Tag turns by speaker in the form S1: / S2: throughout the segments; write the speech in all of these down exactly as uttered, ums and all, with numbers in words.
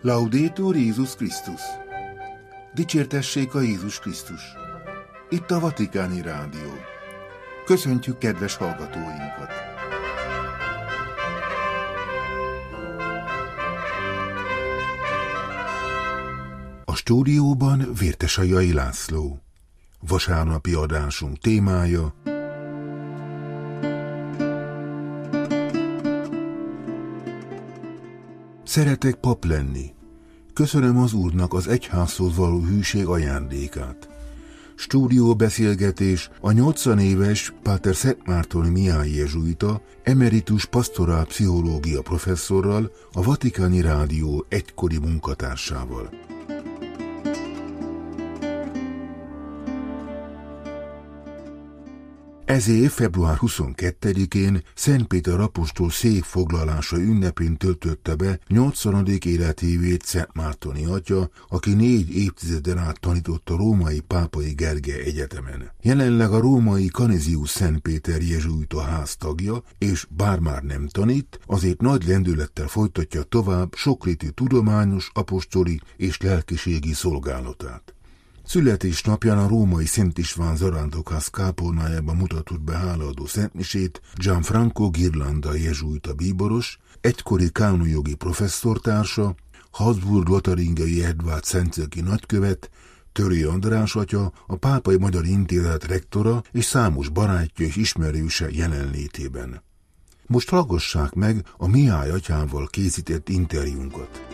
S1: Laudetur Jézus Krisztus! Dicsértessék a Jézus Krisztus! Itt a Vatikáni Rádió. Köszöntjük kedves hallgatóinkat! A stúdióban Vértesajai László. Vasárnapi adásunk témája: Szeretek pap lenni. Köszönöm az Úrnak az egyházhoz való hűség ajándékát. Stúdióbeszélgetés a nyolcvan éves Páter Szentmártoni Mihály jezsuita, emeritus pastorál pszichológia professzorral, a Vatikáni Rádió egykori munkatársával. Ez év február huszonkettedikén Szent Péter apostol székfoglalása ünnepén töltötte be nyolcvanadik életévét Szentmártoni atya, aki négy évtizeden át tanított a római Pápai Gergely Egyetemen. Jelenleg a római Canisius Szent Péter jezsuita ház tagja, és bár már nem tanít, azért nagy lendülettel folytatja tovább sokrétű tudományos, apostoli és lelkiségi szolgálatát. Születésnapján a római Szent István zarándokház kápolnájában mutatott be hálaadó szentmisét Gianfranco Ghirlanda jezsuita bíboros, egykori kánonjogi professzortársa, Habsburg-Lotaringiai Edvárd szentszéki nagykövet, Törő András atya, a Pápai Magyar Intézet rektora és számos barátja és ismerőse jelenlétében. Most hallgassák meg a Mihály atyával készített interjúnkat.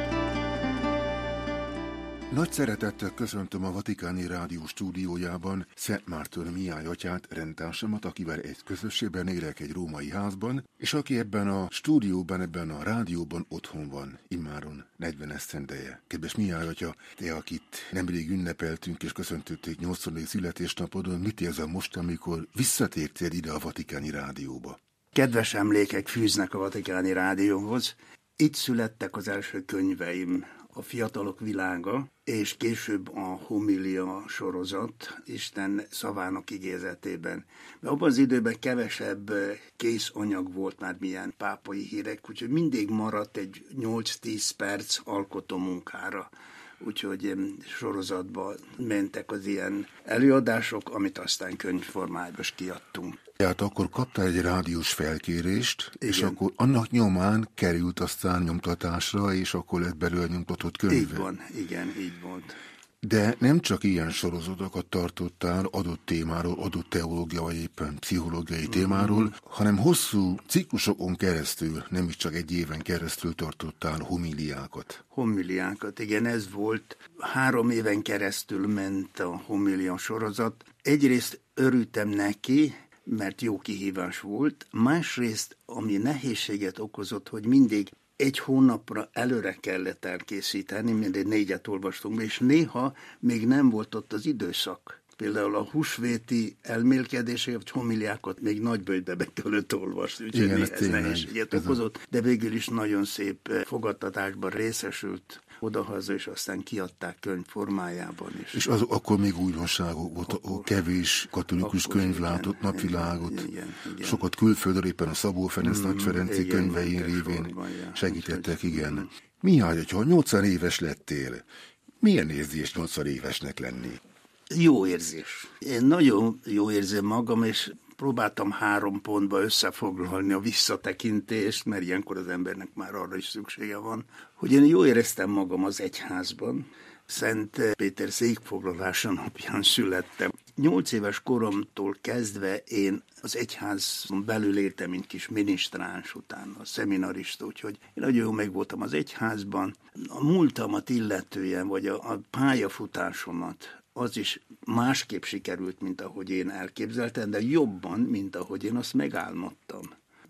S1: Nagy szeretettel köszöntöm a Vatikáni Rádió stúdiójában Szentmártoni Mihály atyát, rendtársamat, akivel egy közösségben élek egy római házban, és aki ebben a stúdióban, ebben a rádióban otthon van, immáron negyven esztendeje. Kedves Mihály atya, te, akit nemrég ünnepeltünk és köszöntötték nyolcvanadik születésnapodon, mit érzel most, amikor visszatértél ide a Vatikáni Rádióba?
S2: Kedves emlékek fűznek a Vatikáni Rádióhoz. Itt születtek az első könyveim, a Fiatalok világa, és később a Homilia sorozat, Isten szavának igézetében. De abban az időben kevesebb kész anyag volt már milyen pápai hírek, úgyhogy mindig maradt egy nyolc-tíz perc alkotó munkára. Úgyhogy sorozatban mentek az ilyen előadások, amit aztán könyvformájában is kiadtunk.
S1: Tehát akkor kaptál egy rádiós felkérést, igen, és akkor annak nyomán került aztán nyomtatásra, és akkor lett belőle nyomtatott könyve.
S2: Így van, igen, így volt.
S1: De nem csak ilyen sorozatokat tartottál adott témáról, adott teológia vagy éppen pszichológiai témáról, mm-hmm. hanem hosszú ciklusokon keresztül, nem is csak egy éven keresztül tartottál homiliákat.
S2: Homiliákat, igen, ez volt. Három éven keresztül ment a homilia sorozat. Egyrészt örültem neki, mert jó kihívás volt. Másrészt, ami nehézséget okozott, hogy mindig egy hónapra előre kellett elkészíteni, mindegy négyet olvastunk, és néha még nem volt ott az időszak. Például a húsvéti elmélkedésé, vagy homiliákat még nagyböjtbe be kellett olvasni, úgyhogy
S1: igen,
S2: ez nehézséget okozott, a... de végül is nagyon szép fogadtatásban részesült odahaza, és aztán kiadták könyv formájában is.
S1: És az, akkor még újdonságok volt, akkor, kevés katolikus
S2: akkor,
S1: könyv
S2: igen,
S1: látott napvilágot.
S2: Igen, igen, igen.
S1: Sokat külföldről, éppen a Szabó Ferenc mm, Nagy Ferenci könyvein révén
S2: sorban, ja,
S1: segítettek, igen. Mm. Mihály, hogyha nyolcvan éves lettél, milyen érzés nyolcvan évesnek lenni?
S2: Jó érzés. Én nagyon jó érzem magam, és próbáltam három pontba összefoglalni a visszatekintést, mert ilyenkor az embernek már arra is szüksége van, hogy én jó éreztem magam az egyházban. Szent Péter székfoglalása napján születtem. Nyolc éves koromtól kezdve én az egyházon belül éltem, mint kis minisztráns, utána a szeminarista, úgyhogy én nagyon jó meg voltam az egyházban. A múltamat illetően, vagy a, a pályafutásomat, az is másképp sikerült, mint ahogy én elképzeltem, de jobban, mint ahogy én azt megálmodtam.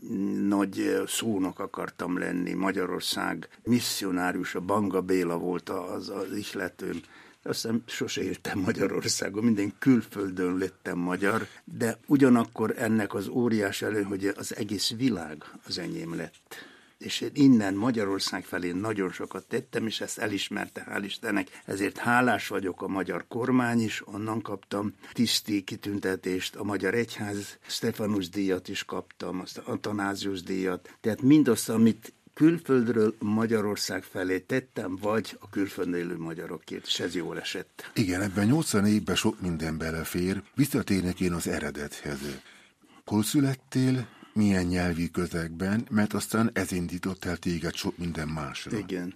S2: Nagy szónok akartam lenni, Magyarország misszionárius, a Banga Béla volt az, az ihletőm. Aztán sose éltem Magyarországon, minden külföldön lettem magyar, de ugyanakkor ennek az óriás elő, hogy az egész világ az enyém lett. És én innen Magyarország felé nagyon sokat tettem, és ezt elismerte, hál' Istennek. Ezért hálás vagyok a magyar kormány is, onnan kaptam tiszti kitüntetést, a Magyar Egyház Stefanus díjat is kaptam, azt a Atanázius díjat. Tehát mindazt, amit külföldről Magyarország felé tettem, vagy a külföldön élő magyarokért, és ez jól esett.
S1: Igen, ebben nyolcvan évben sok minden belefér. Visszatérnek én az eredethez. Hol születtél, milyen nyelvi közegben, mert aztán ez indított el téged sok minden másra.
S2: Igen.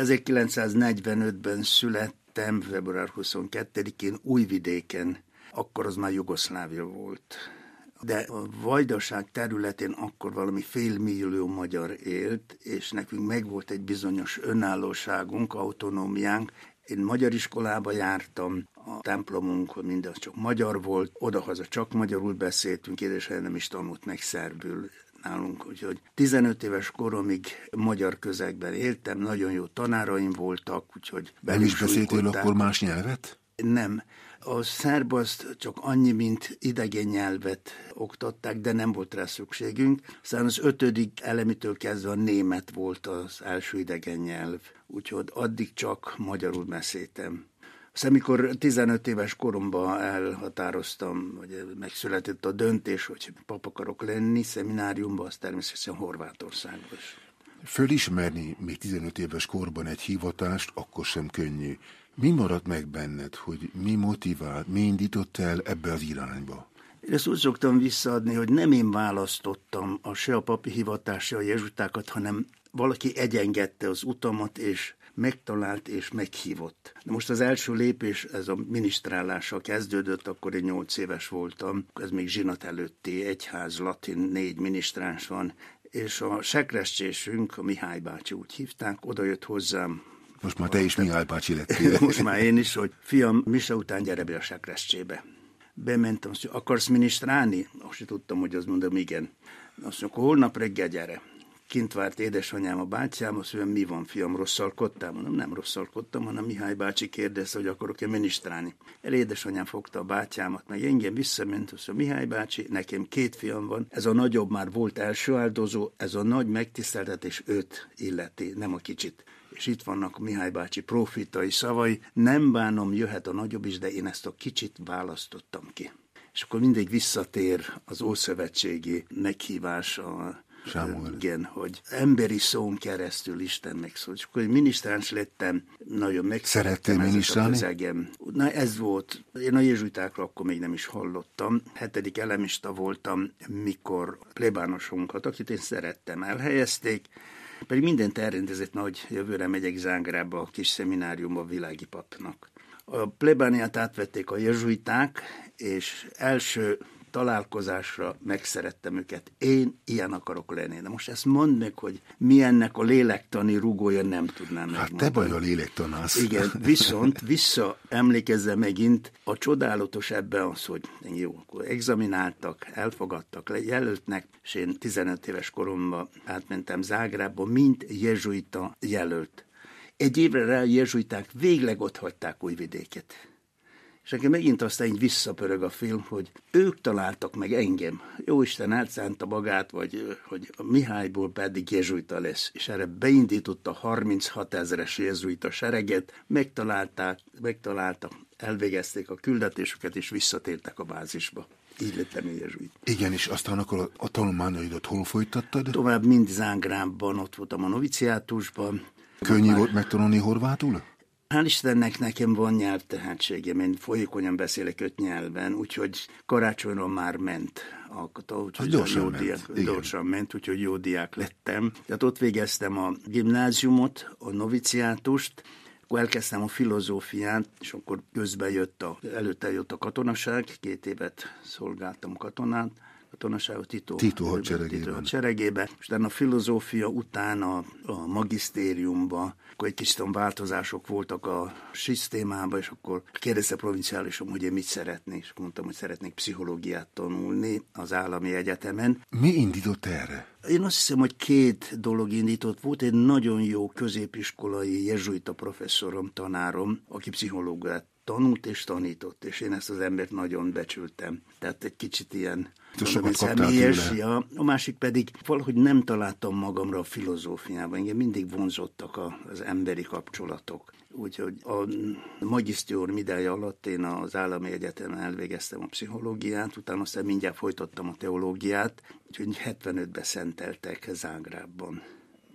S2: ezerkilencszáznegyvenötben születtem, február huszonkettedikén Újvidéken, akkor az már Jugoszlávia volt. De a Vajdaság területén akkor valami félmillió magyar élt, és nekünk megvolt egy bizonyos önállóságunk, autonómiánk. Én magyar iskolába jártam, a templomunk mindaz csak magyar volt, odahaza csak magyarul beszéltünk, édesanyám nem is tanult meg szerbül nálunk, úgyhogy tizenöt éves koromig magyar közegben éltem, nagyon jó tanáraim voltak, úgyhogy
S1: nem is beszéltél akkor más nyelvet?
S2: Nem. A szerb azt csak annyi, mint idegen nyelvet oktatták, de nem volt rá szükségünk. Aztán az ötödik elemitől kezdve a német volt az első idegen nyelv, úgyhogy addig csak magyarul beszéltem. Aztán amikor tizenöt éves koromban elhatároztam, hogy megszületett a döntés, hogy pap akarok lenni szemináriumban, az természetesen Horvátországban is.
S1: Fölismerni még tizenöt éves korban egy hivatást akkor sem könnyű. Mi maradt meg benned, hogy mi motivált, mi indított el ebbe az irányba?
S2: Én ezt úgy szoktam visszaadni, hogy nem én választottam a se a papi hivatást, se a jezsuitákat, hanem valaki egyengedte az utamat, és megtalált és meghívott. De most az első lépés, ez a minisztrálással kezdődött, akkor én nyolc éves voltam, ez még zsinat előtti egyház, latin, négy minisztráns van, és a sekrescsésünk, a Mihály bácsi úgy hívták, oda jött hozzám.
S1: Most már te is Mihály bácsi lettél.
S2: Most már én is, hogy fiam, mise után gyere be a sekrescsébe. Bementem, azt mondja, akarsz minisztrálni? Azt tudtam, hogy az mondom, igen. Azt mondja, holnap reggel gyere. Kint várt édesanyám, a bátyám, azt mondja, mi van, fiam, rosszalkodtál? Mondom, nem rosszalkodtam, hanem Mihály bácsi kérdezte, hogy akarok-e minisztrálni. El édesanyám fogta a bátyámat, meg engem visszament, azt mondja, Mihály bácsi, nekem két fiam van, ez a nagyobb már volt első áldozó, ez a nagy megtiszteltetés őt illeti, nem a kicsit. És itt vannak a Mihály bácsi profitai szavai, nem bánom, jöhet a nagyobb is, de én ezt a kicsit választottam ki. És akkor mindig visszatér az ószövetségi meghívás, a
S1: Sámuel.
S2: Igen, hogy emberi szón keresztül Isten megszól. És akkor minisztráns lettem, nagyon megszerettem ezt a közegem. Na ez volt, én a jezsuitákról akkor még nem is hallottam. Hetedik elemista voltam, mikor plébánosunkat, akit én szerettem, elhelyezték, pedig mindent elrendezett, nagy jövőre megyek Zágrába, a kis szemináriumba világi papnak. A plébániát átvették a jezsuiták, és első találkozásra megszerettem őket. Én ilyen akarok lenni. De most ezt mondd meg, hogy mi ennek a lélektani rugója, nem tudnám
S1: hát
S2: megmondani.
S1: te vagy a lélektanász.
S2: Igen, viszont vissza emlékezze megint, a csodálatos ebben az, hogy jó, akkor examináltak, elfogadtak, jelöltnek, és én tizenöt éves koromban átmentem Zágrába, mint jezsuita jelölt. Egy évre rá a jezsuiták végleg ott hagyták Újvidéket. És nekem megint aztán így visszapörög a film, hogy ők találtak meg engem. Jóisten elszánta magát, vagy hogy a Mihályból pedig jezsuita lesz. És erre beindította harminchat ezeres jezsuita sereget, megtalálták, megtaláltak, elvégezték a küldetésüket, és visszatértek a bázisba. Így lettem én jezsuit.
S1: Igen, és aztán akkor a, a tanulmányaidat hol folytattad?
S2: Tovább mind Zágrábban, ott voltam a noviciátusban.
S1: Könnyű volt megtanulni horvátul?
S2: Hál' Istennek nekem van nyelvtehetségem, én folyékonyan beszélek öt nyelven, úgyhogy karácsonyra már ment a úgyhogy
S1: gyorsan,
S2: jó
S1: ment.
S2: Diák, gyorsan ment, úgyhogy jó diák lettem. Tehát ott végeztem a gimnáziumot, a noviciátust, akkor elkezdtem a filozófiát, és akkor közben jött a, előtte jött a katonaság, két évet szolgáltam katonát, katonaságot Tito,
S1: Tito hadseregében.
S2: Tito hadseregében. És utána a filozófia után a, a magisztériumban, akkor egy kicsit változások voltak a szisztémában, és akkor kérdezte a provinciálisom, hogy én mit szeretnék, és mondtam, hogy szeretnék pszichológiát tanulni az állami egyetemen.
S1: Mi indított erre?
S2: Én azt hiszem, hogy két dolog indított. Volt egy nagyon jó középiskolai jezsuita professzorom, tanárom, aki pszichológiát tanult és tanított, és én ezt az embert nagyon becsültem. Tehát egy kicsit ilyen mondom, személyes. Ja. A másik pedig valahogy nem találtam magamra a filozófiában. Engem mindig vonzottak a, az emberi kapcsolatok. Úgyhogy a magisztérium ideje alatt én az állami egyetemen elvégeztem a pszichológiát, utána aztán mindjárt folytattam a teológiát, úgyhogy hetvenötben szenteltek Zágrábban.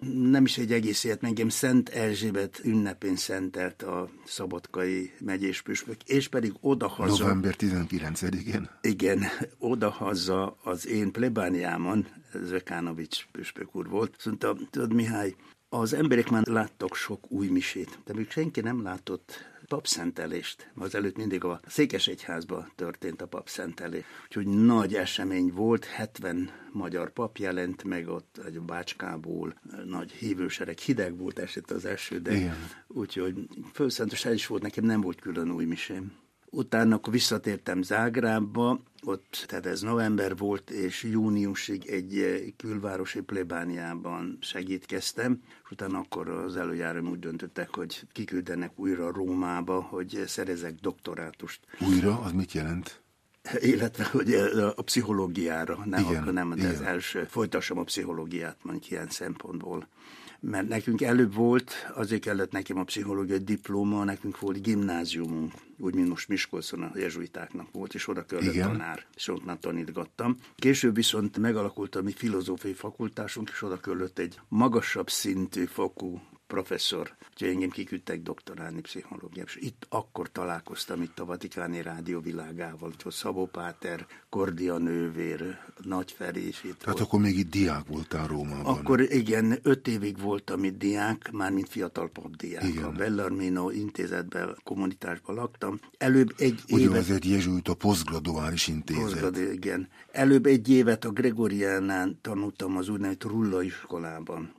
S2: Nem is egy egész élet, engem Szent Erzsébet ünnepén szentelt a szabadkai megyés püspök, és pedig odahaza...
S1: november tizenkilencedikén?
S2: Igen, odahaza az én plebániámon, Zekánovics püspök úr volt, azt mondta, tudod Mihály, az emberek már láttak sok új misét, de még senki nem látott papszentelést. Az előtt mindig a Székesegyházban történt a papszentelés. Úgyhogy nagy esemény volt, hetven magyar pap jelent meg ott, egy Bácskából, nagy hívősereg, hideg volt esett az eső, de úgyhogy fölszentos el is volt, nekem nem volt külön új misém. Utána akkor visszatértem Zágrábba, ott, tehát ez november volt, és júniusig egy külvárosi plébániában segítkeztem, és utána akkor az előjárom úgy döntöttek, hogy kiküldenek újra Rómába, hogy szerezek doktorátust.
S1: Újra? Az mit jelent?
S2: Illetve, hogy a pszichológiára, nem,
S1: igen,
S2: akkor nem, de az első, folytassam a pszichológiát, mondjuk ilyen szempontból. Mert nekünk előbb volt, azért kellett nekem a pszichológiai diploma, nekünk volt gimnáziumunk, úgy, mint most Miskolcon a jezsuitáknak volt, és oda kellett
S1: igen. tanár,
S2: és ott már tanítgattam. Később viszont megalakult a mi filozófiai fakultásunk, és oda kellett egy magasabb szintű fokú professzor, úgyhogy engem kiküldtek doktorálni pszichológiában, és itt akkor találkoztam itt a Vatikáni Rádió világával, úgyhogy Szabó Páter, Kordia nővér, Nagy Feri is itt
S1: Tehát
S2: volt.
S1: akkor még itt diák voltál Rómában.
S2: Akkor igen, öt évig voltam itt diák, mármint fiatal papdiák.
S1: Igen.
S2: A Bellarmino intézetben, kommunitásban laktam. Előbb egy
S1: Ugye
S2: évet...
S1: az egy jezsuita posztgraduális intézet.
S2: Posztgraduális, igen. Előbb egy évet a Gregoriánán tanultam az úgynevezett Rulla iskolában.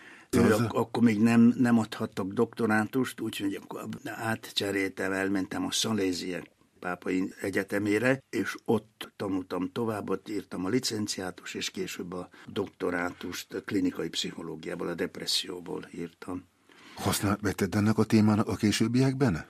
S2: Ak- akkor még nem, nem adhattak doktorátust, úgyhogy akkor átcseréltem, elmentem a Szaléziek pápai egyetemére, és ott tanultam tovább, ott írtam a licenciátus, és később a doktorátust a klinikai pszichológiából, a depresszióból írtam.
S1: Használt vetted ennek a témának a későbbiekben?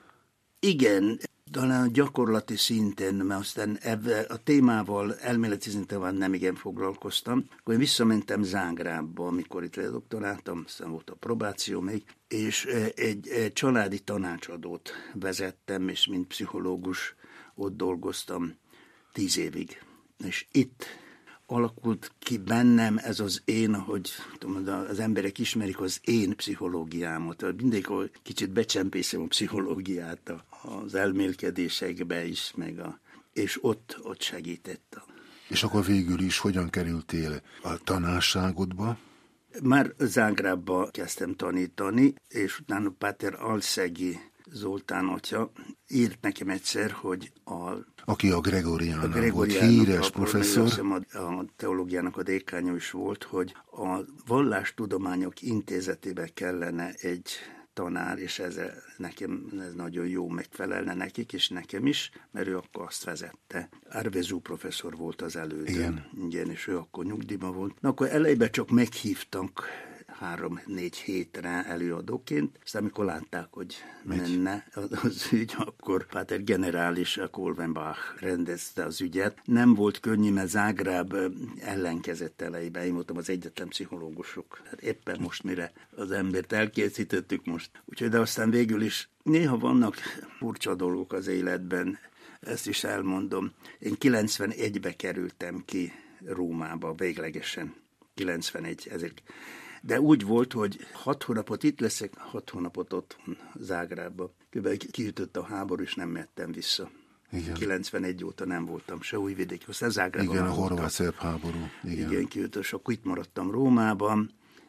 S2: Igen, talán gyakorlati szinten, mert aztán ebbe a témával elméleti szinten nem igen foglalkoztam. Akkor én visszamentem Zágrábba, amikor itt ledoktoráltam, aztán volt a probáció még, és egy, egy családi tanácsadót vezettem, és mint pszichológus ott dolgoztam tíz évig. És itt alakult ki bennem ez az én, hogy tudom, az emberek ismerik az én pszichológiámat. Mindig kicsit becsempészem a pszichológiát az elmélkedésekbe is, meg a, és ott, ott segített.
S1: És akkor végül is hogyan kerültél a tanárságodba?
S2: Már Zágrábba kezdtem tanítani, és utána Páter Alszegi Zoltán atya írt nekem egyszer, hogy a...
S1: Aki a Gregoriánál volt, híres professzor.
S2: A, a teológiának a dékánya is volt, hogy a Vallástudományok Intézetébe kellene egy tanár, és ez nekem ez nagyon jó megfelelne nekik, és nekem is, mert ő akkor azt vezette. Arvezú professzor volt az elődön.
S1: Igen.
S2: Igen, és ő akkor nyugdíjban volt. Na akkor elejében csak meghívtak három-négy hétre előadóként, aztán amikor látták, hogy menne az ügy, akkor Páter generális Kolvenbach rendezte az ügyet. Nem volt könnyű, mert Zágráb ellenkezett elejében. Én voltam az egyetlen pszichológusok. Hát éppen most, mire az embert elkészítettük most. Úgyhogy de aztán végül is néha vannak furcsa dolgok az életben, ezt is elmondom. Én kilencvenegybe kerültem ki Rómába véglegesen. kilencvenegy, ezek. De úgy volt, hogy hat hónapot itt leszek, hat hónapot otthon Zágrábba. Kb. Kiütött a háború, és nem mehettem vissza. Igen. kilencvenegy óta nem voltam se Újvidék, aztán Zágrában.
S1: Igen, a horvát-szerb háború. Igen,
S2: Igen kiütött, és akkor itt maradtam Rómában.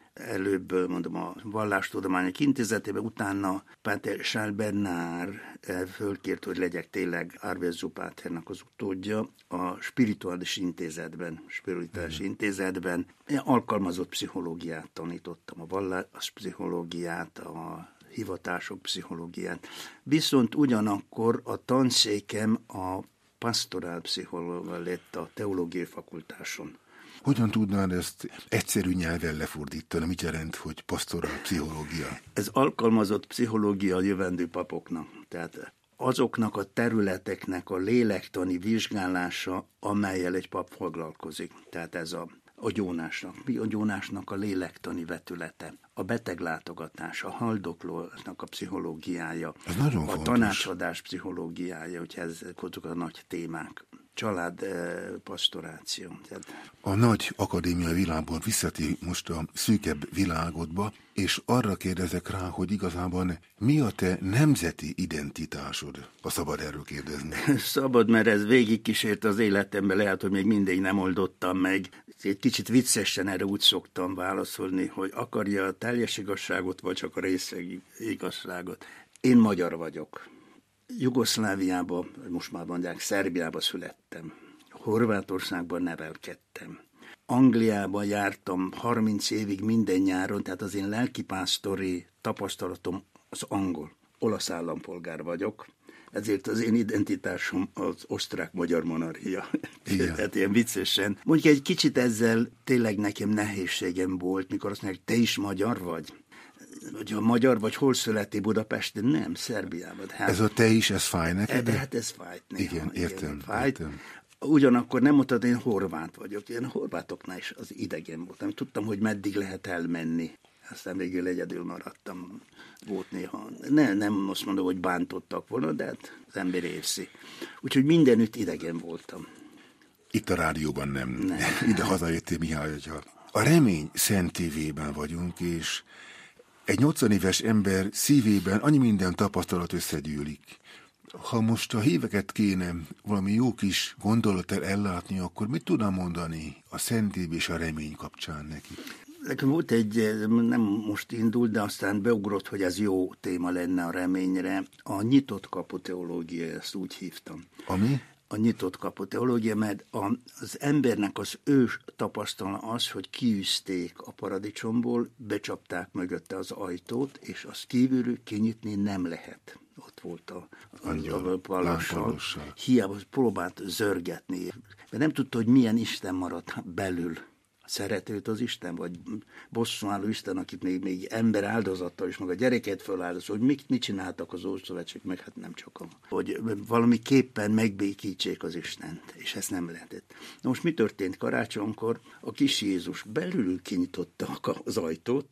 S2: Előbb, mondom, a Vallástudományok Intézetében, utána Páter Charles Bernard fölkért, hogy legyek tényleg Arvezú Páternak az utódja a Spirituális Intézetben, Spirituális Igen. Intézetben. Én alkalmazott pszichológiát tanítottam, a vallás pszichológiát, a hivatások pszichológiát. Viszont ugyanakkor a tanszékem a pastorál pszichológia lett a teológiai fakultáson.
S1: Hogyan tudnád ezt egyszerű nyelven lefordítani? Mit jelent, hogy pastorál pszichológia?
S2: Ez alkalmazott pszichológia a jövendő papoknak. Tehát azoknak a területeknek a lélektani vizsgálása, amellyel egy pap foglalkozik. Tehát ez a, a gyónásnak. Mi a gyónásnak a lélektani vetülete? A beteglátogatás, a haldoklónak a pszichológiája,
S1: ez nagyon
S2: a
S1: fontos.
S2: Tanácsadás pszichológiája, hogy ezek azok a nagy témák. család pastoráció.
S1: A nagy akadémiai világból visszatér most a szűkebb világodba, és arra kérdezek rá, hogy igazából mi a te nemzeti identitásod? Ha szabad erről kérdezni.
S2: Szabad, mert ez végigkísért az életemben, lehet, hogy még mindig nem oldottam meg. Egy kicsit viccesen erre úgy szoktam válaszolni, hogy akarja a teljes igazságot, vagy csak a részegi igazságot. Én magyar vagyok. Jugoszláviában, most már mondják, Szerbiában születtem. Horvátországban nevelkedtem. Angliában jártam harminc évig minden nyáron, tehát az én lelkipásztori tapasztalatom az angol. Olasz állampolgár vagyok, ezért az én identitásom az osztrák-magyar monarchia. Tehát ilyen viccesen. Mondjuk egy kicsit ezzel tényleg nekem nehézségem volt, mikor azt mondják, te is magyar vagy? Hogy a magyar vagy hol születtél Budapesten? Nem, Szerbiában. Hát, ez
S1: a te is, ez fáj neked?
S2: Hát ez fájt néha.
S1: Igen, értem.
S2: Igen, fájt.
S1: értem.
S2: Ugyanakkor nem mondtad, én horvát vagyok. Én horvátoknál is az idegen voltam. Tudtam, hogy meddig lehet elmenni. Aztán végül egyedül maradtam. Volt néha. Ne, nem azt mondom, hogy bántottak volna, de hát az ember érzi. Úgyhogy mindenütt idegen voltam.
S1: Itt a rádióban nem.
S2: nem.
S1: Ide hazajöttél, Mihály atya. A Remény szentévében vagyunk, és egy nyolcvan éves ember szívében annyi minden tapasztalat összegyűlik. Ha most a híveket kéne valami jó kis gondolattal ellátni, akkor mit tudnám mondani a szentév és a remény kapcsán neki?
S2: Nekem volt egy, nem most indult, de aztán beugrott, hogy ez jó téma lenne a reményre. A nyitott kapu teológia, ezt úgy hívtam.
S1: Ami?
S2: A nyitott kapu teológia, mert az embernek az ős tapasztala az, hogy kiűzték a paradicsomból, becsapták mögötte az ajtót, és azt kívülről kinyitni nem lehet. Ott volt a, a, a palassal. Hiába próbált zörgetni, mert nem tudta, hogy milyen Isten maradt belül. Szeretőt az Isten, vagy bosszúálló Isten, akit még, még ember áldozattal is, meg a gyereket föláldozat, hogy mit, mit csináltak az Ószövetség, meg hát nem csak a, hogy valamiképpen megbékítsék az Istent, és ezt nem lehetett. Na most mi történt karácsonykor? A kis Jézus belül kinyitotta az ajtót,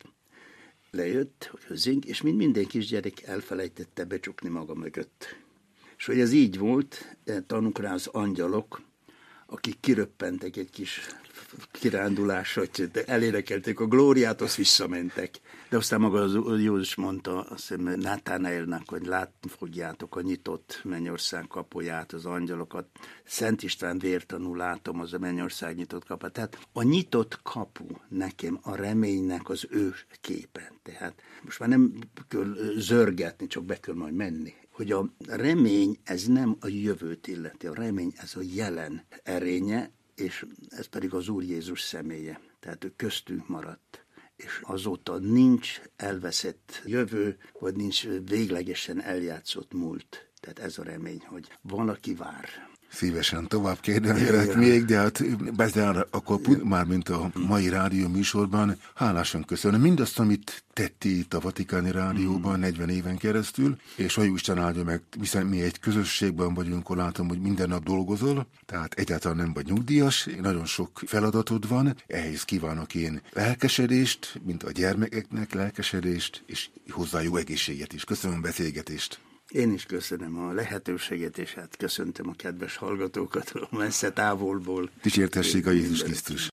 S2: lejött, hogy hozzánk, és mind minden kisgyerek elfelejtette becsukni maga mögött. És hogy ez így volt, tanúk rá az angyalok, akik kiröppentek egy kis kirándulásra, hogy elénekelték a glóriát, azt visszamentek. De aztán maga az Jézus mondta azt hiszem, Nátánaelnek, hogy látni fogjátok a nyitott mennyország kapuját, az angyalokat. Szent István vértanú látom az a mennyország nyitott kaput. Tehát a nyitott kapu nekem a reménynek az ős képe. Tehát most már nem kell zörgetni, csak be kell majd menni. Hogy a remény, ez nem a jövőt illeti, a remény ez a jelen erénye, és ez pedig az Úr Jézus személye. Tehát ő köztünk maradt. És azóta nincs elveszett jövő, vagy nincs véglegesen eljátszott múlt. Tehát ez a remény, hogy valaki vár.
S1: Szívesen tovább kérdezélek még, de hát bezár, akkor már, mint a mai rádió műsorban, hálásan köszönöm mindazt, amit tettél itt a Vatikáni Rádióban negyven éven keresztül, és hogy Isten áldja meg, hiszen mi egy közösségben vagyunk, akkor látom, hogy minden nap dolgozol, tehát egyáltalán nem vagy nyugdíjas, nagyon sok feladatod van, ehhez kívánok én lelkesedést, mint a gyermekeknek lelkesedést, és hozzá jó egészséget is. Köszönöm a beszélgetést.
S2: Én is köszönöm a lehetőséget, és hát köszöntöm a kedves hallgatókat a messze távolból.
S1: Dicsértessék a Jézus Krisztus!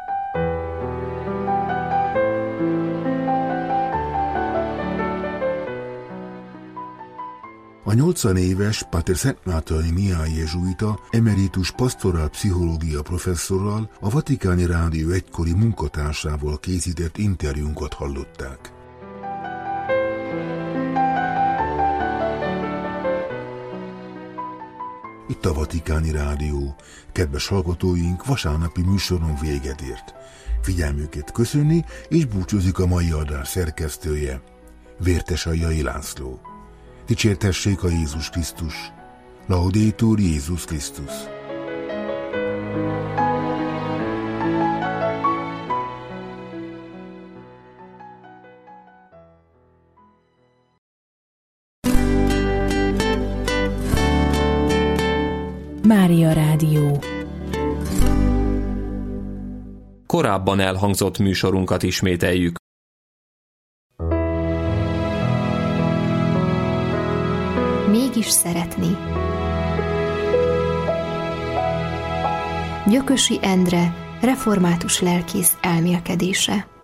S1: A nyolcvan éves Pater Szentmártoni Mihály jezsuita emeritus pastorál pszichológia professzorral, a Vatikáni Rádió egykori munkatársával készített interjúnkat hallották. Itt a Vatikáni Rádió. Kedves hallgatóink, vasárnapi műsoron véget ért. Figyelmüket köszönni, és búcsúzik a mai adás szerkesztője, Vértesaljai László. Dicsértessék a Jézus Krisztus! Laudetur Jézus Krisztus!
S3: Mária Rádió.
S4: Korábban elhangzott műsorunkat ismételjük.
S3: Mégis szeretni.
S5: Gyökösi Endre református lelkész elmélkedése.